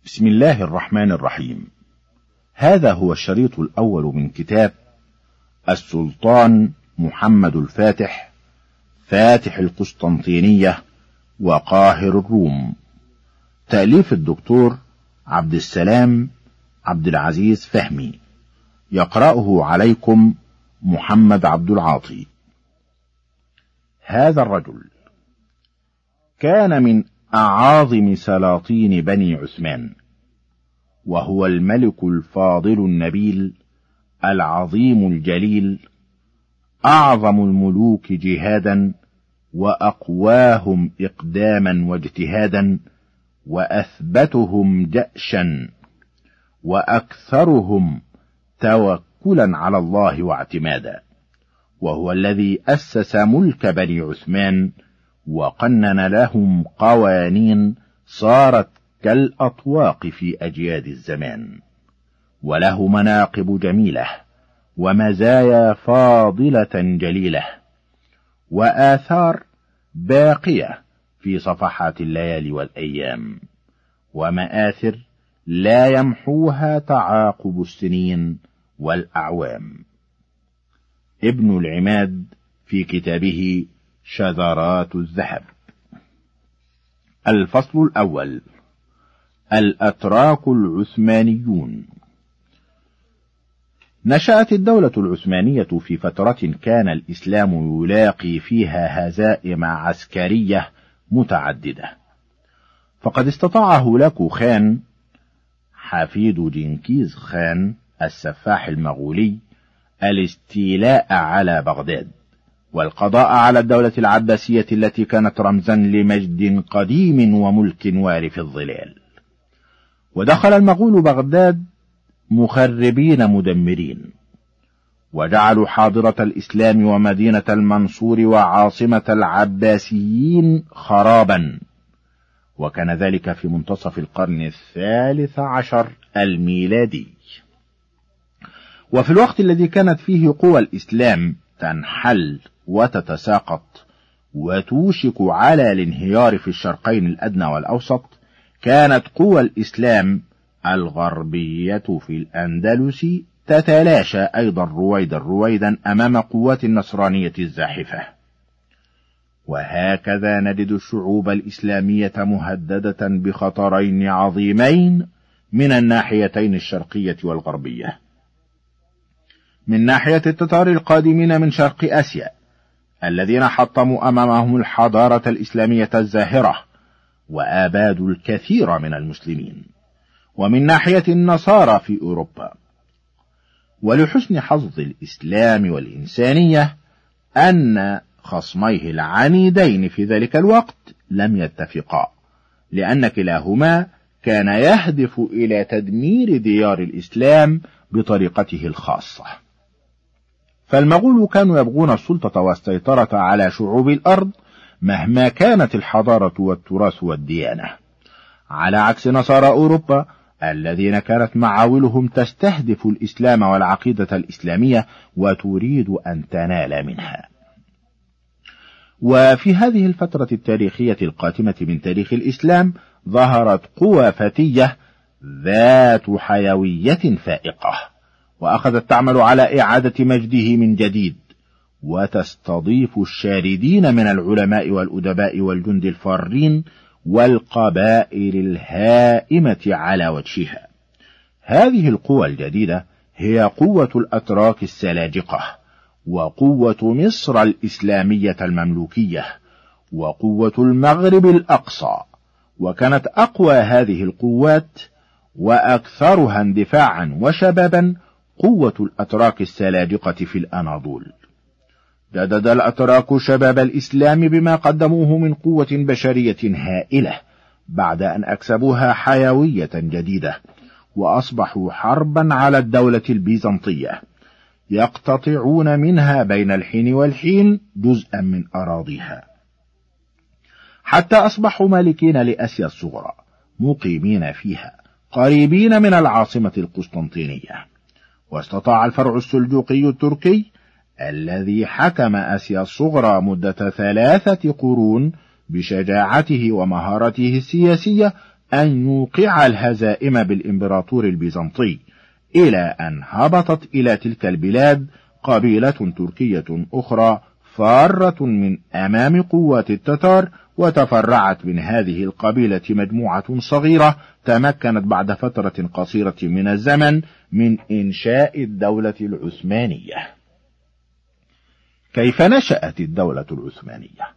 بسم الله الرحمن الرحيم. هذا هو الشريط الأول من كتاب السلطان محمد الفاتح، فاتح القسطنطينية وقاهر الروم، تأليف الدكتور عبد السلام عبد العزيز فهمي، يقرأه عليكم محمد عبد العاطي. هذا الرجل كان من أعاظم سلاطين بني عثمان، وهو الملك الفاضل النبيل العظيم الجليل، أعظم الملوك جهادا وأقواهم إقداما واجتهادا، وأثبتهم جأشا، وأكثرهم توكلا على الله واعتمادا، وهو الذي أسس ملك بني عثمان وقنن لهم قوانين صارت كالأطواق في أجياد الزمان، وله مناقب جميلة ومزايا فاضلة جليلة، وآثار باقية في صفحات الليالي والأيام، ومآثر لا يمحوها تعاقب السنين والأعوام. ابن العماد في كتابه شذرات الذهب. الفصل الأول: الأتراك العثمانيون. نشأت الدولة العثمانية في فترة كان الإسلام يلاقي فيها هزائم عسكرية متعددة، فقد استطاع هولاكو خان حفيد جنكيز خان السفاح المغولي الاستيلاء على بغداد، والقضاء على الدولة العباسية التي كانت رمزا لمجد قديم وملك وارف الظلال. ودخل المغول بغداد مخربين مدمرين، وجعلوا حاضرة الإسلام ومدينة المنصور وعاصمة العباسيين خرابا، وكان ذلك في منتصف القرن 13 الميلادي. وفي الوقت الذي كانت فيه قوى الإسلام تنحل وتتساقط وتوشك على الانهيار في الشرقين الأدنى والأوسط، كانت قوى الإسلام الغربية في الأندلس تتلاشى أيضا رويدا أمام قوات النصرانية الزاحفة. وهكذا نجد الشعوب الإسلامية مهددة بخطرين عظيمين من الناحيتين الشرقية والغربية. من ناحية التتار القادمين من شرق آسيا الذين حطموا أمامهم الحضارة الإسلامية الزاهرة وآبادوا الكثير من المسلمين، ومن ناحية النصارى في أوروبا. ولحسن حظ الإسلام والإنسانية أن خصميه العنيدين في ذلك الوقت لم يتفقا، لأن كلاهما كان يهدف إلى تدمير ديار الإسلام بطريقته الخاصة. فالمغول كانوا يبغون السلطة والسيطرة على شعوب الأرض مهما كانت الحضارة والتراث والديانة، على عكس نصارى أوروبا الذين كانت معاولهم تستهدف الإسلام والعقيدة الإسلامية وتريد أن تنال منها. وفي هذه الفترة التاريخية القاتمة من تاريخ الإسلام ظهرت قوى فتية ذات حيوية فائقة، وأخذت تعمل على إعادة مجده من جديد، وتستضيف الشاردين من العلماء والأدباء والجند الفارين والقبائل الهائمة على وجهها. هذه القوى الجديدة هي قوة الأتراك السلاجقة، وقوة مصر الإسلامية المملوكية، وقوة المغرب الأقصى. وكانت أقوى هذه القوات وأكثرها اندفاعا وشبابا قوة الأتراك السلاجقة في الأناضول. جدد الأتراك شباب الإسلام بما قدموه من قوة بشرية هائلة بعد أن أكسبوها حيوية جديدة، وأصبحوا حربا على الدولة البيزنطية، يقتطعون منها بين الحين والحين جزءا من أراضيها، حتى أصبحوا مالكين لآسيا الصغرى مقيمين فيها قريبين من العاصمة القسطنطينية. واستطاع الفرع السلجوقي التركي الذي حكم آسيا الصغرى مدة 3 قرون بشجاعته ومهارته السياسية أن يوقع الهزائم بالإمبراطور البيزنطي، إلى أن هبطت إلى تلك البلاد قبيلة تركية أخرى فارة من أمام قوات التتار، وتفرعت من هذه القبيلة مجموعة صغيرة تمكنت بعد فترة قصيرة من الزمن من إنشاء الدولة العثمانية. كيف نشأت الدولة العثمانية؟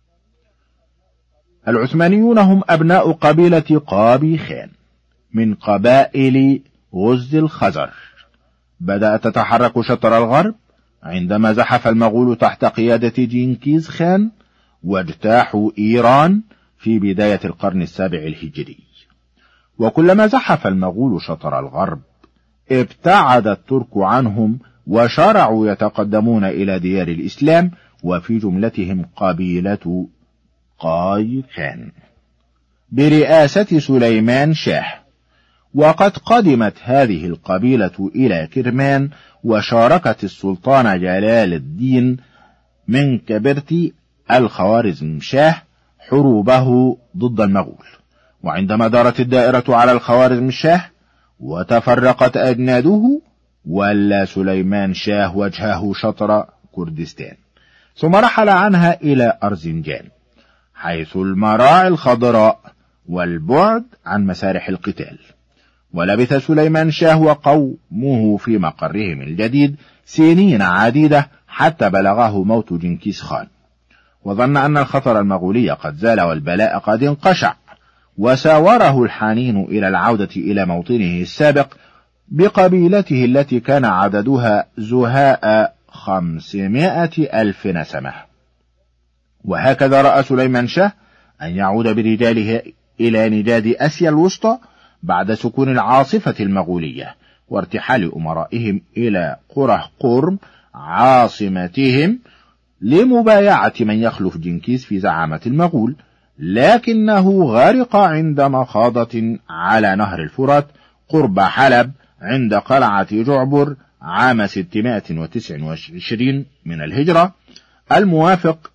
العثمانيون هم أبناء قبيلة قابي خان من قبائل غز الخزر. بدأت تتحرك شطر الغرب عندما زحف المغول تحت قيادة جنكيز خان واجتاحوا إيران في بداية القرن السابع الهجري. وكلما زحف المغول شطر الغرب ابتعد الترك عنهم وشرعوا يتقدمون إلى ديار الإسلام، وفي جملتهم قبيلة قاي خان برئاسة سليمان شاه. وقد قدمت هذه القبيلة إلى كرمان وشاركت السلطان جلال الدين من كبرتي الخوارزم شاه حروبه ضد المغول. وعندما دارت الدائرة على الخوارزم شاه وتفرقت أجناده، ولى سليمان شاه وجهه شطر كردستان، ثم رحل عنها إلى أرزنجان حيث المراعي الخضراء والبعد عن مسارح القتال. ولبث سليمان شاه وقومه في مقرهم الجديد سنين عديدة حتى بلغه موت جنكيز خان، وظن أن الخطر المغولي قد زال والبلاء قد انقشع، وساوره الحنين إلى العودة إلى موطنه السابق بقبيلته التي كان عددها زهاء 500,000 نسمة. وهكذا رأى سليمان شاه أن يعود برجاله إلى نجاد آسيا الوسطى بعد سكون العاصفة المغولية وارتحال أمرائهم إلى قرى قرم عاصمتهم لمبايعة من يخلف جنكيز في زعامة المغول، لكنه غرق عند مخاضة على نهر الفرات قرب حلب عند قلعة جعبر عام 629 من الهجرة الموافق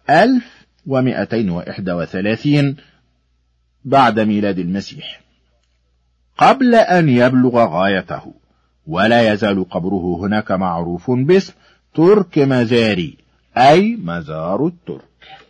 1231 بعد ميلاد المسيح، قبل أن يبلغ غايته. ولا يزال قبره هناك معروف باسم ترك مزاري، أي مزار الترك.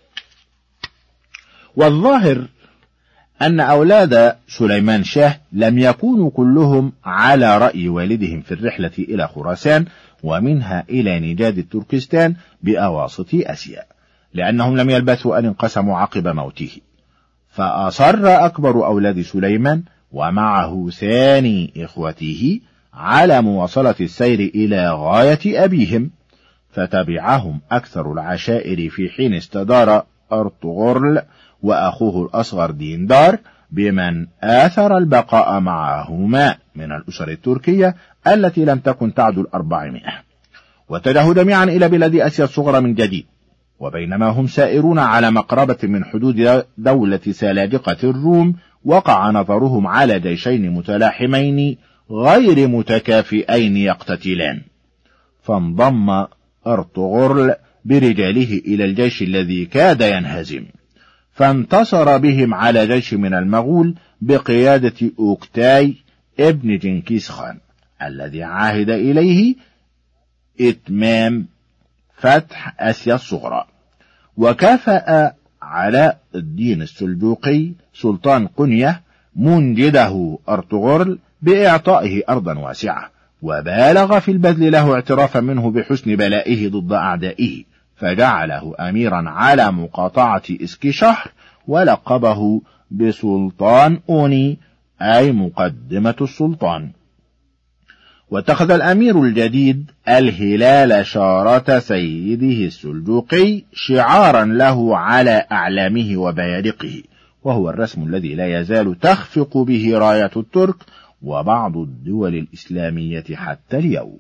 والظاهر أن أولاد سليمان شاه لم يكونوا كلهم على رأي والدهم في الرحلة إلى خراسان ومنها إلى نجاد تركستان بأواسط آسيا، لأنهم لم يلبثوا أن انقسموا عقب موته. فأصر أكبر أولاد سليمان ومعه ثاني إخوته على مواصلة السير إلى غاية أبيهم، فتبعهم أكثر العشائر في حين استدار أرطغرل وأخوه الأصغر ديندار بمن آثر البقاء معهما من الأسر التركية التي لم تكن تعدل 400، واتجهوا جميعا إلى بلاد آسيا الصغرى من جديد. وبينما هم سائرون على مقربة من حدود دولة سلاجقة الروم، وقع نظرهم على جيشين متلاحمين غير متكافئين يقتتلان، فانضم أرطغرل برجاله إلى الجيش الذي كاد ينهزم، فانتصر بهم على جيش من المغول بقيادة أوكتاي ابن جنكيز خان الذي عاهد إليه إتمام فتح آسيا الصغرى. وكافأ علاء الدين السلجوقي سلطان قنية منجده أرطغرل بإعطائه أرضا واسعة، وبالغ في البذل له اعترافا منه بحسن بلائه ضد أعدائه، فجعله أميرا على مقاطعة إسكشهر ولقبه بسلطان أوني، أي مقدمة السلطان. واتخذ الأمير الجديد الهلال شارة سيده السلجوقي شعارا له على أعلامه وبيادقه، وهو الرسم الذي لا يزال تخفق به راية الترك وبعض الدول الإسلامية حتى اليوم.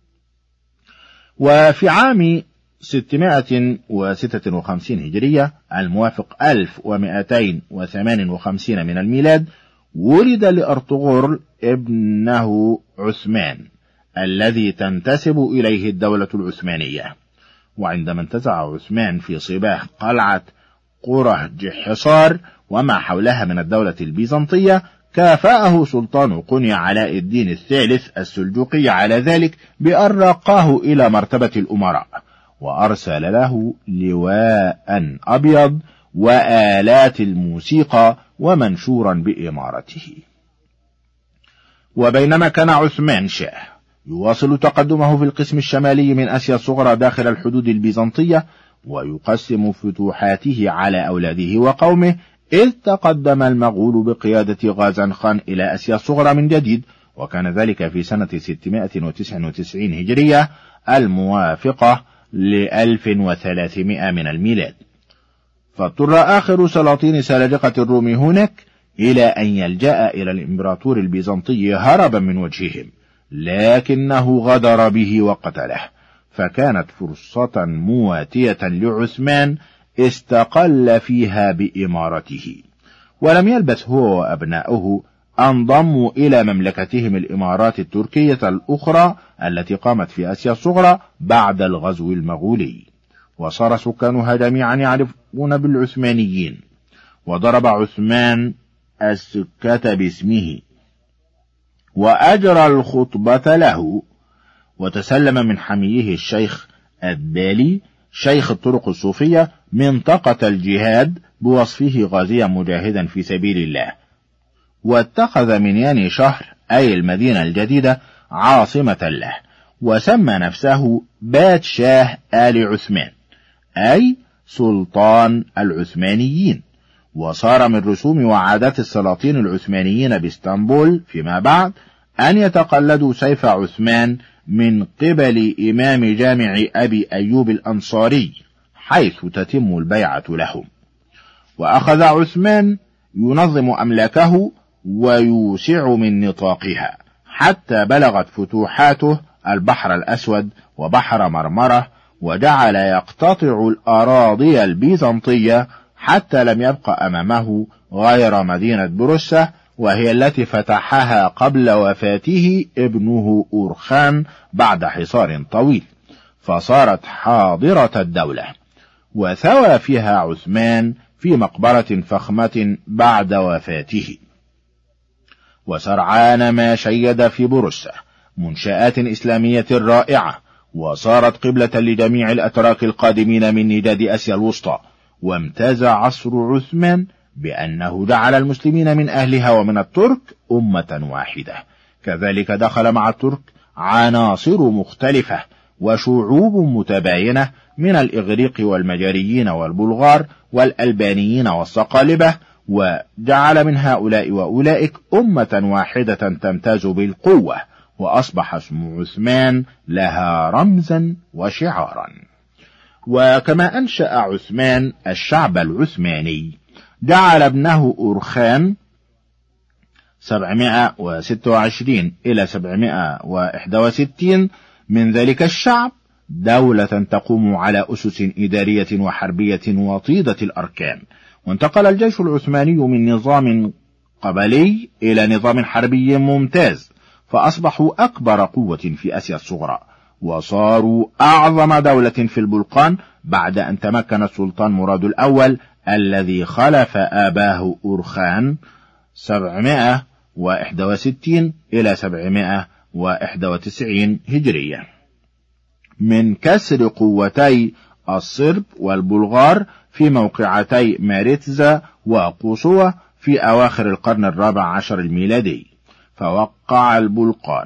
وفي عام 656 هجرية الموافق 1258 من الميلاد ولد لأرطغرل ابنه عثمان الذي تنتسب إليه الدولة العثمانية. وعندما انتزع عثمان في صباح قلعة قرهج حصار وما حولها من الدولة البيزنطية، كافأه سلطان قني علاء الدين الثالث السلجوقي على ذلك بأن رقاه إلى مرتبة الأمراء، وأرسل له لواء أبيض وآلات الموسيقى ومنشورا بإمارته. وبينما كان عثمان شاه يواصل تقدمه في القسم الشمالي من آسيا الصغرى داخل الحدود البيزنطية ويقسم فتوحاته على أولاده وقومه، إذ تقدم المغول بقيادة غازان خان إلى آسيا الصغرى من جديد، وكان ذلك في سنة 699 هجرية الموافقة ل1300 من الميلاد. فاضطر آخر سلاطين سلاجقة الروم هناك إلى أن يلجأ إلى الإمبراطور البيزنطي هربا من وجههم، لكنه غدر به وقتله، فكانت فرصة مواتية لعثمان استقل فيها بإمارته. ولم يلبث هو وأبناؤه أن ضموا إلى مملكتهم الإمارات التركية الأخرى التي قامت في آسيا الصغرى بعد الغزو المغولي، وصار سكانها جميعا يعرفون بالعثمانيين. وضرب عثمان السكة باسمه وأجرى الخطبة له، وتسلم من حميه الشيخ الدالي شيخ الطرق الصوفية منطقة الجهاد بوصفه غازيا مجاهدا في سبيل الله، واتخذ من ياني شهر أي المدينة الجديدة عاصمة له، وسمى نفسه بادشاه آل عثمان أي سلطان العثمانيين. وصار من رسوم وعادات السلاطين العثمانيين باسطنبول فيما بعد أن يتقلدوا سيف عثمان من قبل إمام جامع أبي أيوب الأنصاري حيث تتم البيعة لهم. وأخذ عثمان ينظم أملاكه ويوسع من نطاقها حتى بلغت فتوحاته البحر الأسود وبحر مرمرة، وجعل يقتطع الأراضي البيزنطية حتى لم يبق أمامه غير مدينة بروسة، وهي التي فتحها قبل وفاته ابنه أورخان بعد حصار طويل، فصارت حاضرة الدولة. وثوى فيها عثمان في مقبرة فخمة بعد وفاته. وسرعان ما شيد في بروسة منشآت إسلامية رائعة، وصارت قبلة لجميع الأتراك القادمين من نجاد آسيا الوسطى. وامتاز عصر عثمان بأنه جعل المسلمين من أهلها ومن الترك أمة واحدة. كذلك دخل مع الترك عناصر مختلفة وشعوب متباينة من الإغريق والمجريين والبلغار والألبانيين والصقالبة، وجعل من هؤلاء وأولئك أمة واحدة تمتاز بالقوة، وأصبح اسم عثمان لها رمزا وشعارا. وكما أنشأ عثمان الشعب العثماني، جعل ابنه أورخان 726 إلى 761 من ذلك الشعب دولة تقوم على أسس إدارية وحربية وطيدة الأركان. وانتقل الجيش العثماني من نظام قبلي إلى نظام حربي ممتاز، فأصبحوا أكبر قوة في آسيا الصغرى، وصاروا أعظم دولة في البلقان بعد أن تمكن السلطان مراد الأول الذي خلف آباه أورخان 761 إلى 791 هجرية من كسر قوتي الصرب والبلغار في موقعتي ماريتزا وقوصوة في أواخر القرن 14 الميلادي. فوقع البلقان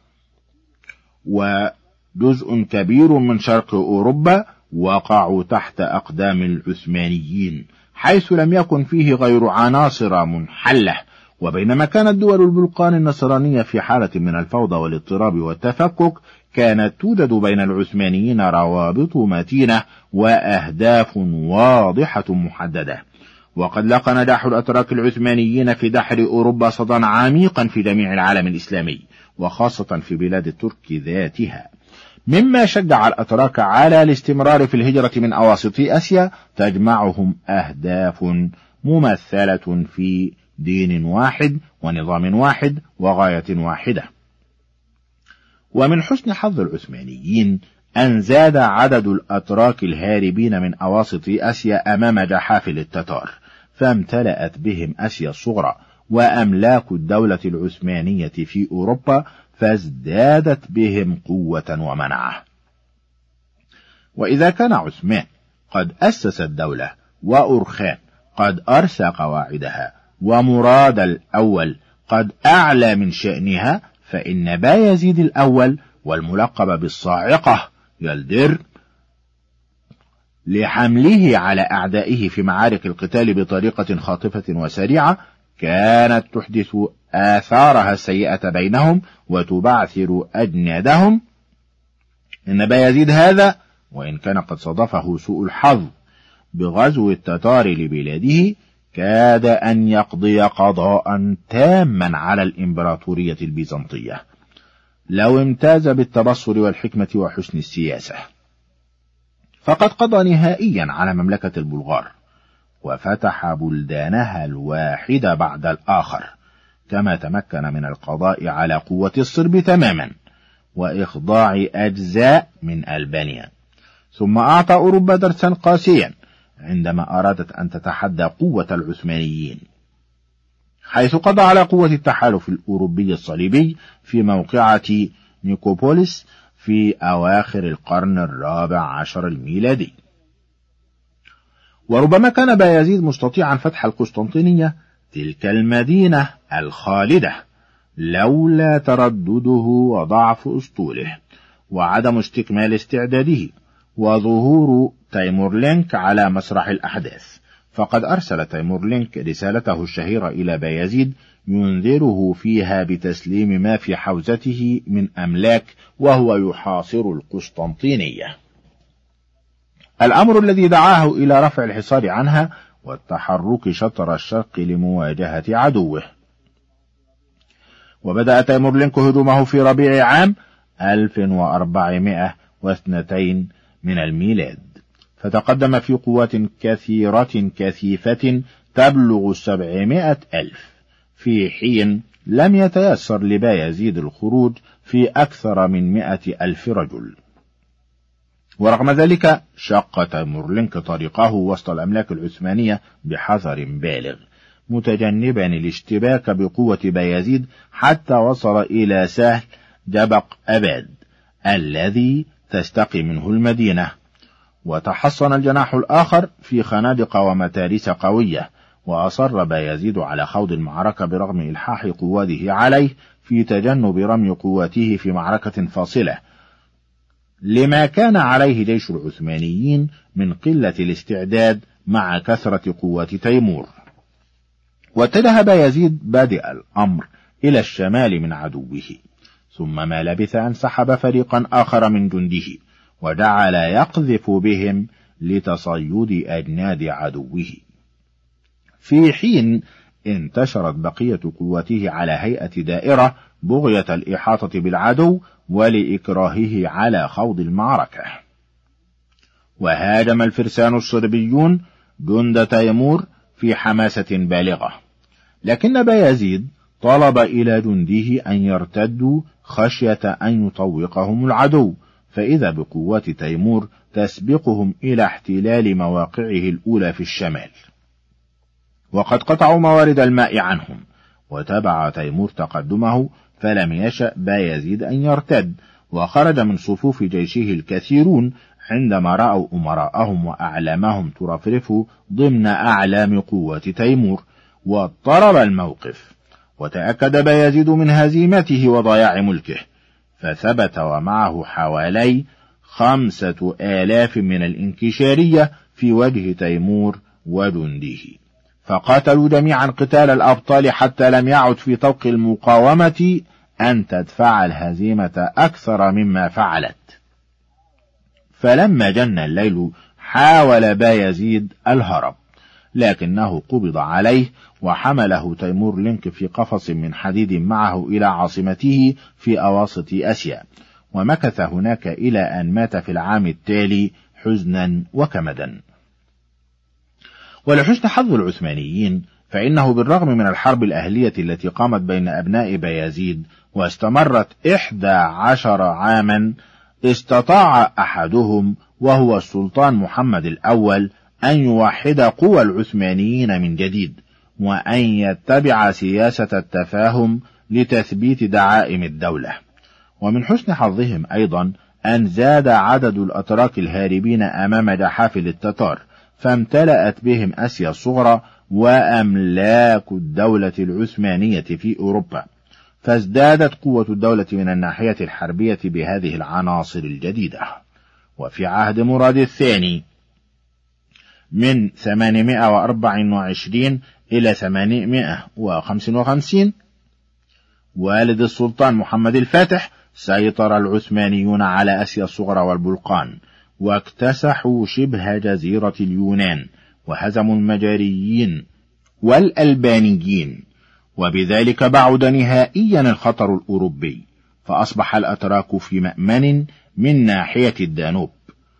وجزء كبير من شرق أوروبا وقعوا تحت أقدام العثمانيين، حيث لم يكن فيه غير عناصر منحلة. وبينما كانت دول البلقان النصرانية في حالة من الفوضى والاضطراب والتفكك، كانت توجد بين العثمانيين روابط متينة وأهداف واضحة محددة. وقد لقى نجاح الأتراك العثمانيين في دحر أوروبا صدى عميقا في جميع العالم الإسلامي، وخاصة في بلاد الترك ذاتها، مما شجع الأتراك على الاستمرار في الهجرة من أواسط آسيا تجمعهم أهداف ممثلة في دين واحد ونظام واحد وغاية واحدة. ومن حسن حظ العثمانيين أن زاد عدد الأتراك الهاربين من أواسط آسيا أمام جحافل التتار، فامتلأت بهم آسيا الصغرى، وأملاك الدولة العثمانية في أوروبا، فازدادت بهم قوة ومنعة. وإذا كان عثمان قد أسس الدولة، وأرخان قد أرسى قواعدها، ومراد الأول قد أعلى من شأنها، فإن بايزيد الأول والملقب بالصاعقة يلدر لحمله على أعدائه في معارك القتال بطريقة خاطفة وسريعة كانت تحدث آثارها السيئة بينهم وتبعثر أجنادهم. إن بايزيد هذا، وإن كان قد صادفه سوء الحظ بغزو التتار لبلاده، كاد أن يقضي قضاء تاما على الإمبراطورية البيزنطية لو امتاز بالتبصر والحكمة وحسن السياسة. فقد قضى نهائيا على مملكة البلغار، وفتح بلدانها الواحد بعد الآخر، كما تمكن من القضاء على قوة الصرب تماما وإخضاع أجزاء من ألبانيا. ثم أعطى أوروبا درسا قاسيا عندما أرادت أن تتحدى قوة العثمانيين، حيث قضى على قوة التحالف الأوروبي الصليبي في موقعة نيكوبوليس في أواخر القرن 14 الميلادي. وربما كان بايزيد مستطيعا فتح القسطنطينية، تلك المدينة الخالدة، لولا تردده وضعف أسطوله وعدم استكمال استعداده وظهور تيمورلينك على مسرح الأحداث. فقد أرسل تيمورلينك رسالته الشهيرة إلى بايزيد ينذره فيها بتسليم ما في حوزته من أملاك وهو يحاصر القسطنطينية، الأمر الذي دعاه إلى رفع الحصار عنها والتحرك شطر الشرق لمواجهة عدوه. وبدأ تيمورلينك هجومه في ربيع عام 1402 من الميلاد، فتقدم في قوات كثيرة كثيفة تبلغ 700,000، في حين لم يتيسر لبايزيد الخروج في أكثر من 100,000 رجل. ورغم ذلك شق تيمورلينك طريقه وسط الأملاك العثمانية بحذر بالغ، متجنبا الاشتباك بقوة بايزيد، حتى وصل إلى سهل جبق أباد الذي تستقي منه المدينة. وتحصن الجناح الآخر في خنادق ومتاريس قوية، وأصر بايزيد على خوض المعركة برغم إلحاح قواته عليه في تجنب رمي قواته في معركة فاصلة، لما كان عليه جيش العثمانيين من قلة الاستعداد مع كثرة قوة تيمور. واتجه بايزيد بادئ الأمر إلى الشمال من عدوه، ثم ما لبث أن سحب فريقا آخر من جنده وجعل يقذف بهم لتصيد أجناد عدوه، في حين انتشرت بقية قوته على هيئة دائرة بغية الإحاطة بالعدو ولإكراهه على خوض المعركة. وهاجم الفرسان الصربيون جند تيمور في حماسة بالغة، لكن بايزيد طلب إلى جنده أن يرتدوا خشية أن يطوقهم العدو، فإذا بقوات تيمور تسبقهم إلى احتلال مواقعه الأولى في الشمال، وقد قطعوا موارد الماء عنهم. وتبع تيمور تقدمه، فلم يشأ بايزيد أن يرتد، وخرج من صفوف جيشه الكثيرون عندما رأوا أمراءهم وأعلامهم ترفرف ضمن أعلام قوة تيمور، واضطرب الموقف، وتأكد بايزيد من هزيمته وضياع ملكه، فثبت ومعه حوالي 5,000 من الانكشارية في وجه تيمور وجنده، فقاتلوا جميعا قتال الأبطال حتى لم يعد في طوق المقاومة أن تدفع الهزيمة أكثر مما فعلت. فلما جن الليل حاول بايزيد الهرب، لكنه قبض عليه وحمله تيمورلينك في قفص من حديد معه إلى عاصمته في أواسط آسيا، ومكث هناك إلى أن مات في العام التالي حزنا وكمدا. ولحسن حظ العثمانيين، فإنه بالرغم من الحرب الأهلية التي قامت بين أبناء بايزيد واستمرت 11 عاما، استطاع أحدهم وهو السلطان محمد الأول أن يوحد قوى العثمانيين من جديد، وأن يتبع سياسة التفاهم لتثبيت دعائم الدولة. ومن حسن حظهم أيضا أن زاد عدد الأتراك الهاربين أمام جحافل التتار، فامتلأت بهم آسيا الصغرى وأملاك الدولة العثمانية في أوروبا، فازدادت قوة الدولة من الناحية الحربية بهذه العناصر الجديدة. وفي عهد مراد الثاني من 824 إلى 855 والد السلطان محمد الفاتح، سيطر العثمانيون على آسيا الصغرى والبلقان، واكتسحوا شبه جزيرة اليونان، وهزموا المجاريين والألبانيين، وبذلك بعد نهائيا الخطر الأوروبي، فأصبح الأتراك في مأمن من ناحية الدانوب.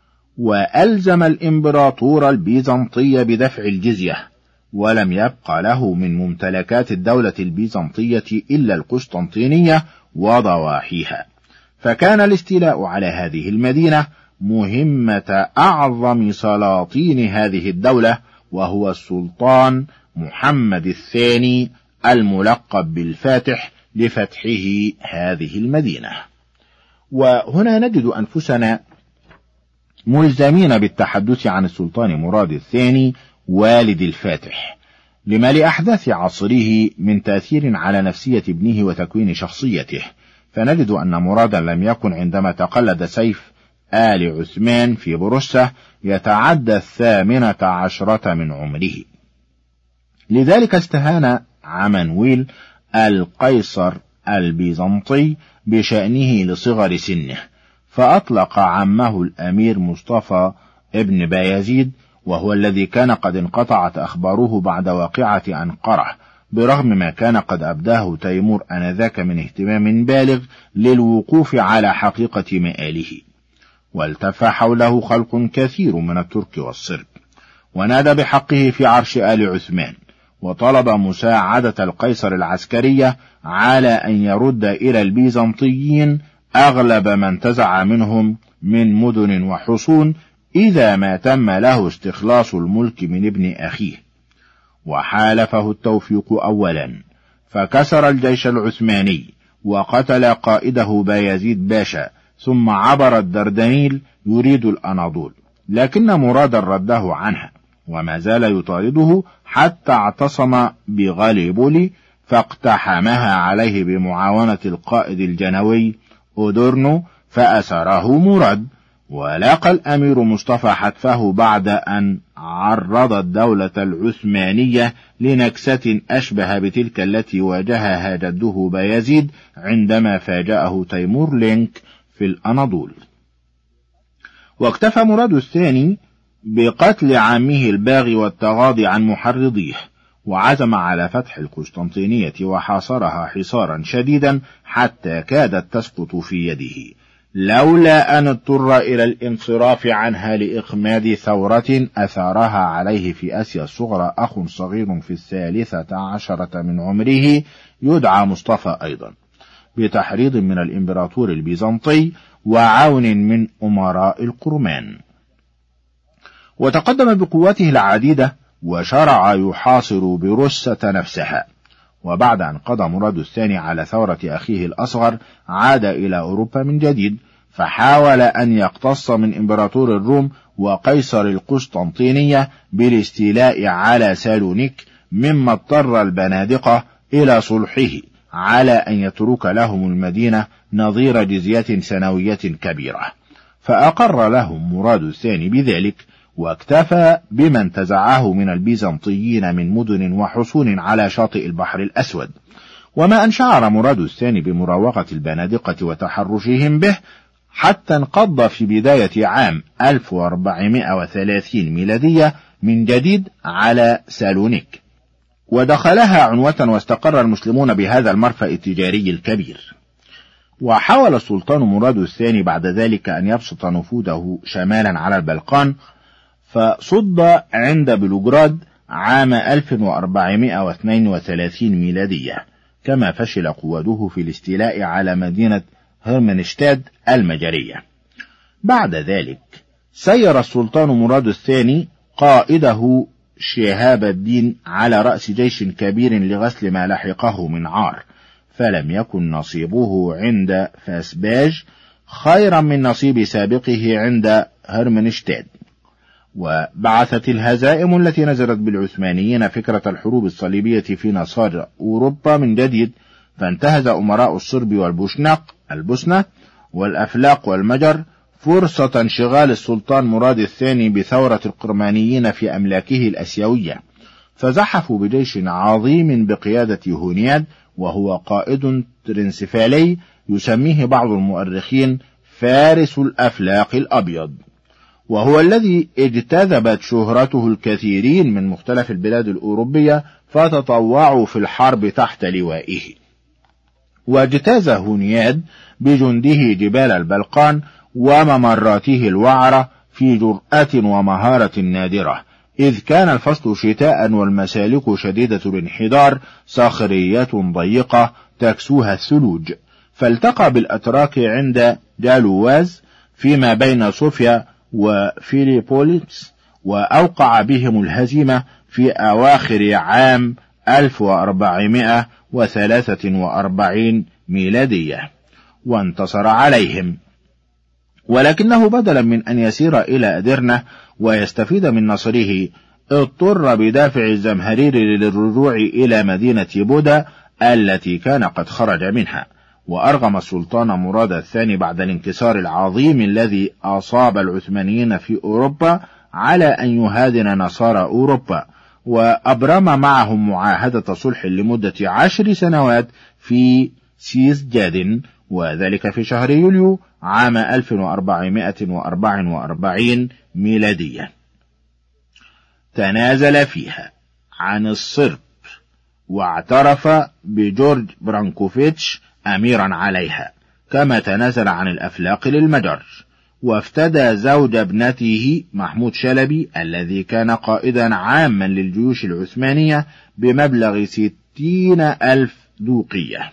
وألزم الإمبراطور البيزنطي بدفع الجزية، ولم يبق له من ممتلكات الدولة البيزنطية إلا القسطنطينية وضواحيها، فكان الاستيلاء على هذه المدينة مهمة أعظم سلاطين هذه الدولة، وهو السلطان محمد الثاني الملقب بالفاتح لفتحه هذه المدينة. وهنا نجد أنفسنا ملزمين بالتحدث عن السلطان مراد الثاني والد الفاتح، لما لأحداث عصره من تأثير على نفسية ابنه وتكوين شخصيته. فنجد أن مرادا لم يكن عندما تقلد سيف آل عثمان في بروسة يتعدى 18 من عمره، لذلك استهان عمانويل القيصر البيزنطي بشأنه لصغر سنه، فأطلق عمه الأمير مصطفى ابن بايزيد، وهو الذي كان قد انقطعت أخباره بعد واقعة أنقرة، برغم ما كان قد أبداه تيمور آنذاك من اهتمام بالغ للوقوف على حقيقة مآله. والتف حوله خلق كثير من الترك والصرب، ونادى بحقه في عرش آل عثمان، وطلب مساعدة القيصر العسكرية على أن يرد إلى البيزنطيين أغلب ما انتزع منهم من مدن وحصون إذا ما تم له استخلاص الملك من ابن أخيه. وحالفه التوفيق أولا، فكسر الجيش العثماني وقتل قائده بايزيد باشا، ثم عبر الدردنيل يريد الأناضول، لكن مرادا رده عنها، وما زال يطارده حتى اعتصم بغاليبولي، فاقتحمها عليه بمعاونة القائد الجنوي أودورنو، فأسره مراد. ولاقى الأمير مصطفى حتفه بعد أن عرض الدولة العثمانية لنكسة أشبه بتلك التي واجهها جده بايزيد عندما فاجأه تيمور لينك في الأناضول. واكتفى مراد الثاني بقتل عمه الباغي والتغاضي عن محرضيه، وعزم على فتح القسطنطينية وحاصرها حصارا شديدا حتى كادت تسقط في يده، لولا أن اضطر إلى الانصراف عنها لإخماد ثورة أثارها عليه في آسيا الصغرى أخ صغير في 13 من عمره يدعى مصطفى أيضا، بتحريض من الإمبراطور البيزنطي وعون من أمراء القرمان. وتقدم بقواته العديدة وشرع يحاصر بروسة نفسها. وبعد أن قضى مراد الثاني على ثورة أخيه الأصغر عاد إلى أوروبا من جديد، فحاول أن يقتص من إمبراطور الروم وقيصر القسطنطينية بالاستيلاء على سالونيك، مما اضطر البنادقة إلى صلحه على أن يترك لهم المدينة نظير جزية سنوية كبيرة، فأقر لهم مراد الثاني بذلك، واكتفى بما انتزعه من البيزنطيين من مدن وحصون على شاطئ البحر الأسود. وما أن شعر مراد الثاني بمراوغة البنادقة وتحرشهم به حتى انقض في بداية عام 1430 ميلادية من جديد على سالونيك، ودخلها عنوة، واستقر المسلمون بهذا المرفأ التجاري الكبير. وحاول السلطان مراد الثاني بعد ذلك أن يبسط نفوذه شمالا على البلقان، فصد عند بلوغراد عام 1432 ميلادية، كما فشل قواده في الاستيلاء على مدينة هرمنشتاد المجرية. بعد ذلك سير السلطان مراد الثاني قائده شهاب الدين على رأس جيش كبير لغسل ما لحقه من عار، فلم يكن نصيبه عند فاسباج خيرا من نصيب سابقه عند هرمنشتاد. وبعثت الهزائم التي نزلت بالعثمانيين فكرة الحروب الصليبية في نصارى أوروبا من جديد، فانتهز أمراء الصرب والبوشناق البوسنة والأفلاق والمجر فرصة انشغال السلطان مراد الثاني بثورة القرمانيين في أملاكه الأسيوية، فزحفوا بجيش عظيم بقيادة هونياد، وهو قائد ترنسفالي يسميه بعض المؤرخين فارس الأفلاق الأبيض، وهو الذي اجتذبت شهرته الكثيرين من مختلف البلاد الأوروبية فتطوعوا في الحرب تحت لوائه. واجتاز هونياد بجنده جبال البلقان وممراته الوعرة في جرأة ومهارة نادرة، إذ كان الفصل شتاء والمسالك شديدة الانحدار صخريات ضيقة تكسوها الثلوج، فالتقى بالأتراك عند جالواز فيما بين صوفيا وفيليبوليس، وأوقع بهم الهزيمة في أواخر عام 1443 ميلادية وانتصر عليهم. ولكنه بدلا من أن يسير إلى أدرنة ويستفيد من نصره، اضطر بدافع الزمهرير للرجوع إلى مدينة بودا التي كان قد خرج منها، وأرغم السلطان مراد الثاني بعد الانكسار العظيم الذي أصاب العثمانيين في أوروبا على أن يهادن نصارى أوروبا، وأبرم معهم معاهدة صلح لمدة 10 سنوات في سيسجاد، وذلك في شهر يوليو عام 1444 ميلادية. تنازل فيها عن الصرب واعترف بجورج برانكوفيتش أميرا عليها، كما تنازل عن الأفلاق للمجر، وافتدى زوج ابنته محمود شلبي الذي كان قائدا عاما للجيوش العثمانية بمبلغ 60,000 دوقية.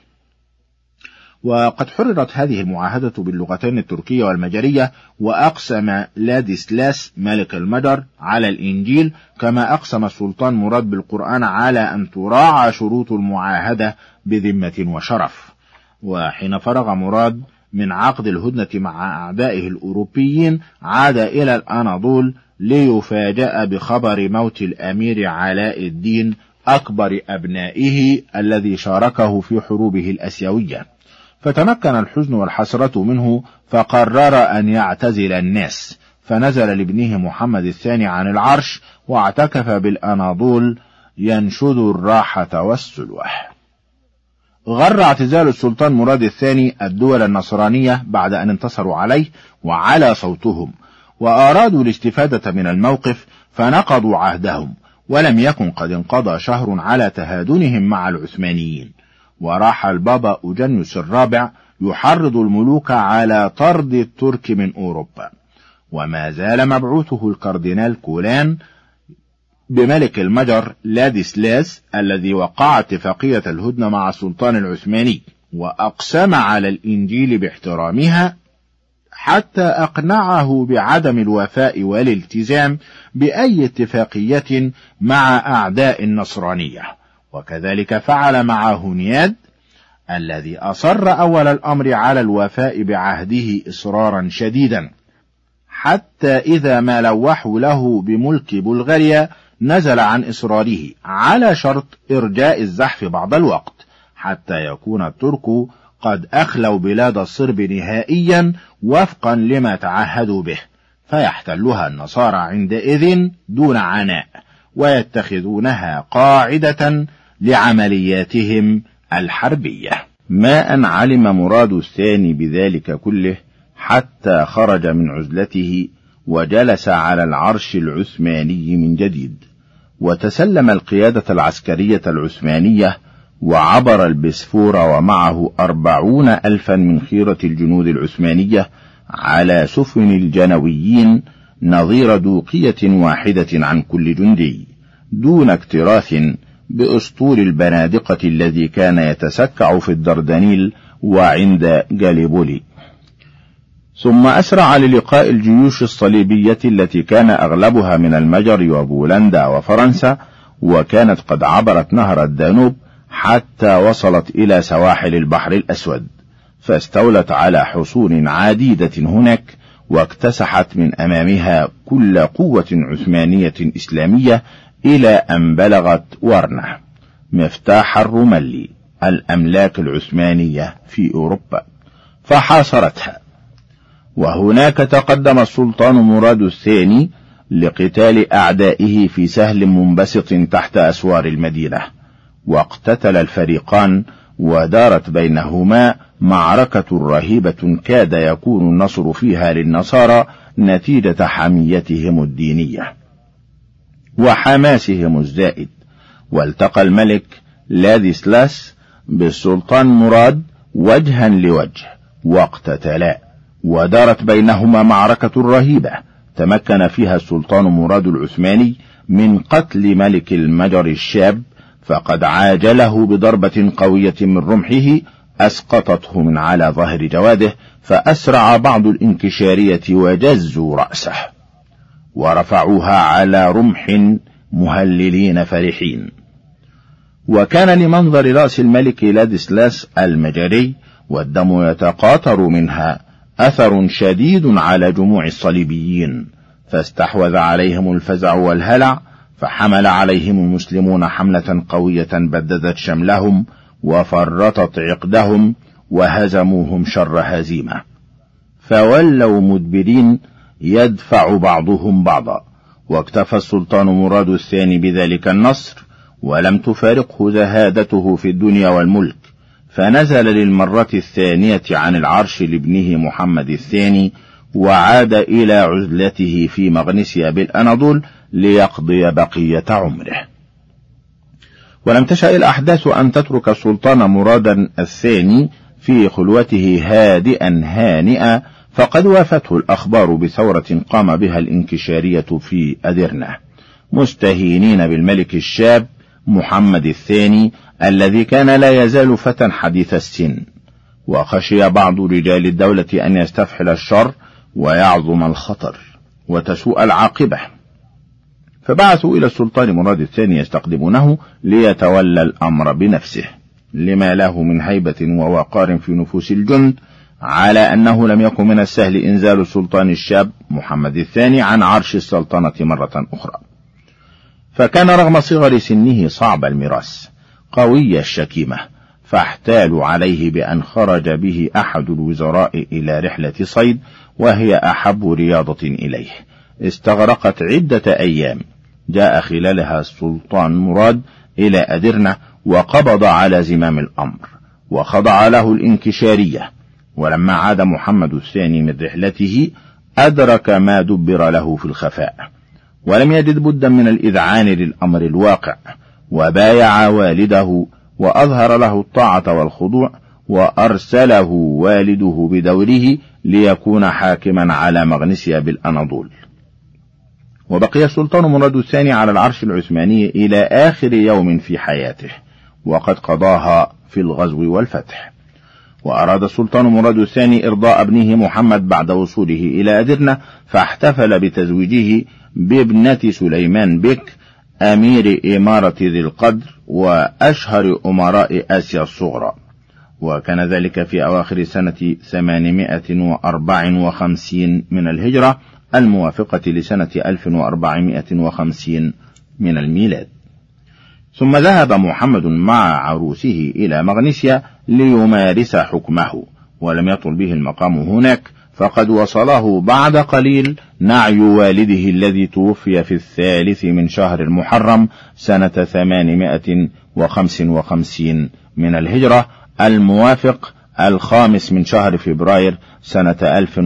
وقد حررت هذه المعاهدة باللغتين التركية والمجرية، وأقسم لاديسلاس ملك المجر على الإنجيل، كما أقسم السلطان مراد بالقرآن على أن تراعى شروط المعاهدة بذمة وشرف. وحين فرغ مراد من عقد الهدنة مع أعدائه الأوروبيين عاد إلى الأناضول ليفاجأ بخبر موت الأمير علاء الدين أكبر أبنائه الذي شاركه في حروبه الأسيوية، فتمكن الحزن والحسرة منه، فقرر أن يعتزل الناس، فنزل لابنه محمد الثاني عن العرش واعتكف بالأناضول ينشد الراحة والسلوح. غر اعتزال السلطان مراد الثاني الدول النصرانية بعد أن انتصروا عليه وعلى صوتهم، وأرادوا الاستفادة من الموقف فنقضوا عهدهم، ولم يكن قد انقضى شهر على تهادنهم مع العثمانيين، وراح البابا أوجانيوس الرابع يحرض الملوك على طرد الترك من أوروبا، وما زال مبعوثه الكاردينال كولان بملك المجر لاديسلاس الذي وقع اتفاقية الهدنة مع السلطان العثماني، وأقسم على الإنجيل باحترامها حتى أقنعه بعدم الوفاء والالتزام بأي اتفاقية مع أعداء النصرانية. وكذلك فعل مع هونياد الذي أصر أول الأمر على الوفاء بعهده إصرارا شديدا، حتى إذا ما لوحوا له بملك بلغاريا نزل عن إصراره على شرط إرجاء الزحف بعض الوقت، حتى يكون الترك قد أخلوا بلاد الصرب نهائيا وفقا لما تعهدوا به، فيحتلها النصارى عندئذ دون عناء، ويتخذونها قاعدة لعملياتهم الحربية. ما أن علم مراد الثاني بذلك كله حتى خرج من عزلته وجلس على العرش العثماني من جديد، وتسلم القيادة العسكرية العثمانية، وعبر البسفور ومعه 40,000 من خيرة الجنود العثمانية على سفن الجنويين نظير دوقية واحدة عن كل جندي، دون اكتراث بأسطول البنادقة الذي كان يتسكع في الدردنيل وعند جاليبولي. ثم أسرع للقاء الجيوش الصليبية التي كان أغلبها من المجر وبولندا وفرنسا، وكانت قد عبرت نهر الدانوب حتى وصلت إلى سواحل البحر الأسود، فاستولت على حصون عديدة هناك، واكتسحت من أمامها كل قوة عثمانية إسلامية إلى أن بلغت ورنة مفتاح الرملي الأملاك العثمانية في أوروبا، فحاصرتها. وهناك تقدم السلطان مراد الثاني لقتال أعدائه في سهل منبسط تحت أسوار المدينة، واقتتل الفريقان، ودارت بينهما معركة رهيبة كاد يكون النصر فيها للنصارى نتيجة حميتهم الدينية وحماسهم الزائد. والتقى الملك لاديسلاس بالسلطان مراد وجها لوجه واقتتلا، ودارت بينهما معركة رهيبة تمكن فيها السلطان مراد العثماني من قتل ملك المجر الشاب، فقد عاجله بضربة قوية من رمحه أسقطته من على ظهر جواده، فأسرع بعض الإنكشارية وجزوا رأسه ورفعوها على رمح مهللين فرحين. وكان لمنظر رأس الملك لاديسلاس المجري والدم يتقاطر منها أثر شديد على جموع الصليبيين، فاستحوذ عليهم الفزع والهلع، فحمل عليهم المسلمون حملة قوية بددت شملهم وفرطت عقدهم وهزموهم شر هزيمة، فولوا مدبرين يدفع بعضهم بعضا. واكتفى السلطان مراد الثاني بذلك النصر، ولم تفارقه زهادته في الدنيا والملك، فنزل للمرة الثانية عن العرش لابنه محمد الثاني، وعاد إلى عزلته في مغنيسيا بالأناضول ليقضي بقية عمره. ولم تشأ الأحداث أن تترك السلطان مرادا الثاني في خلوته هادئا هانئا، فقد وافته الأخبار بثورة قام بها الإنكشارية في أدرنة، مستهينين بالملك الشاب محمد الثاني الذي كان لا يزال فتى حديث السن. وخشي بعض رجال الدولة أن يستفحل الشر ويعظم الخطر وتسوء العاقبة، فبعثوا إلى السلطان مراد الثاني يستقدمونه ليتولى الأمر بنفسه، لما له من هيبة ووقار في نفوس الجند، على أنه لم يكن من السهل إنزال السلطان الشاب محمد الثاني عن عرش السلطنة مرة أخرى. فكان رغم صغر سنه صعب المراس قوي الشكيمة، فاحتالوا عليه بأن خرج به أحد الوزراء إلى رحلة صيد، وهي أحب رياضة إليه، استغرقت عدة أيام. جاء خلالها السلطان مراد إلى أدرنة وقبض على زمام الأمر، وخضع له الإنكشارية. ولما عاد محمد الثاني من رحلته أدرك ما دبر له في الخفاء، ولم يجد بدا من الإذعان للأمر الواقع، وبايع والده وأظهر له الطاعة والخضوع، وأرسله والده بدوره ليكون حاكما على مغنيسيا بالأناضول. وبقي السلطان مراد الثاني على العرش العثماني إلى آخر يوم في حياته، وقد قضاها في الغزو والفتح. وأراد السلطان مراد الثاني إرضاء ابنه محمد بعد وصوله إلى أدرنة، فاحتفل بتزويجه بابنة سليمان بك أمير إمارة ذي القدر وأشهر أمراء آسيا الصغرى، وكان ذلك في أواخر سنة 854 من الهجرة الموافقة لسنة 1450 من الميلاد. ثم ذهب محمد مع عروسه إلى مغنيسيا ليمارس حكمه، ولم يطل به المقام هناك، فقد وصله بعد قليل نعي والده الذي توفي في 3 من شهر المحرم سنة 855 من الهجرة الموافق 5 من شهر فبراير سنة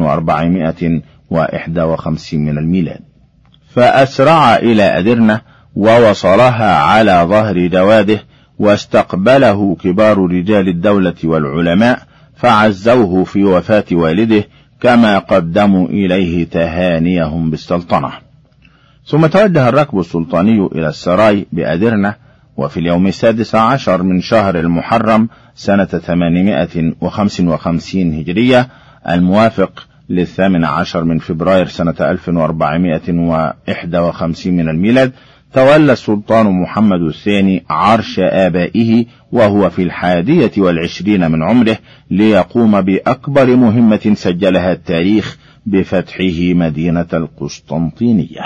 1451 من الميلاد، فأسرع إلى أدرنة ووصلها على ظهر جواده، واستقبله كبار رجال الدولة والعلماء، فعزوه في وفاة والده كما قدموا إليه تهانيهم بالسلطنة. ثم توجه الركب السلطاني إلى السراي بأدرنة، وفي اليوم 16 من شهر المحرم سنة 855 هجرية الموافق 18 من فبراير سنة 1451 من الميلاد تولى السلطان محمد الثاني عرش آبائه وهو في 21 من عمره ليقوم بأكبر مهمة سجلها التاريخ بفتحه مدينة القسطنطينية.